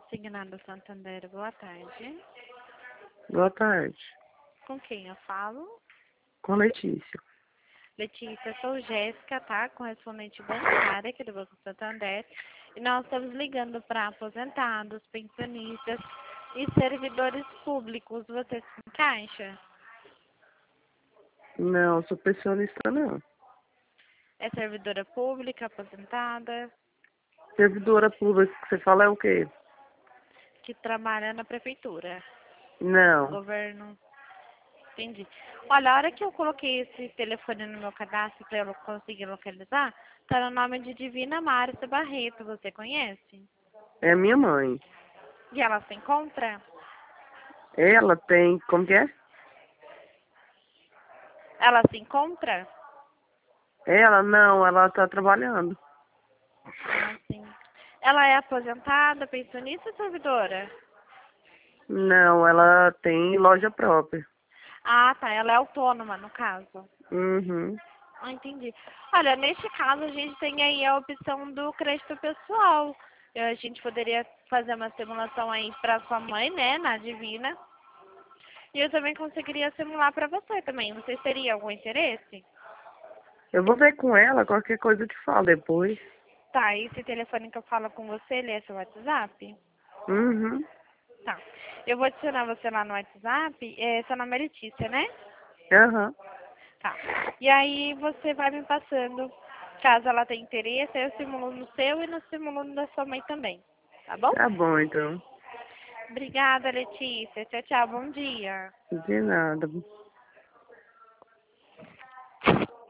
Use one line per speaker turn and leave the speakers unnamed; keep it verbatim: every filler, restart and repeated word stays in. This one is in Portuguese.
Consignado Santander, boa tarde.
Boa tarde.
Com quem eu falo?
Com Letícia.
Letícia, sou Jéssica, tá? Correspondente bancária aqui do Banco Santander. E nós estamos ligando para aposentados, pensionistas e servidores públicos. Você se encaixa?
Não, sou pensionista não.
É servidora pública, aposentada,
Servidora pública que você fala é o quê?
que trabalha na prefeitura,
Não.
governo. Entendi. Olha, a hora que eu coloquei esse telefone no meu cadastro para eu conseguir localizar, tá no nome de Divina Márcia Barreto. Você conhece?
É minha mãe.
E ela se encontra?
Ela tem, como que é?
Ela se encontra?
Ela não, ela tá trabalhando.
Ah, sim. Ela é aposentada, pensionista ou servidora?
Não, ela tem loja própria.
Ah, tá. Ela é autônoma, no caso.
Uhum.
Ah, entendi. Olha, neste caso a gente tem aí a opção do crédito pessoal. Eh, A gente poderia fazer uma simulação aí para sua mãe, né, na Divina. E eu também conseguiria simular para você também. Você teria algum interesse?
Eu vou ver com ela, qualquer coisa eu te falo depois.
Tá, esse telefone que eu falo com você, ele é seu WhatsApp?
Uhum.
Tá. Eu vou adicionar você lá no WhatsApp. É, seu nome é Letícia, né?
Aham.
Tá. E aí você vai me passando, caso ela tenha interesse, eu simulo no seu e no simulo no da sua mãe também. Tá bom?
Tá bom, então.
Obrigada, Letícia. Tchau, tchau. Bom dia.
De nada.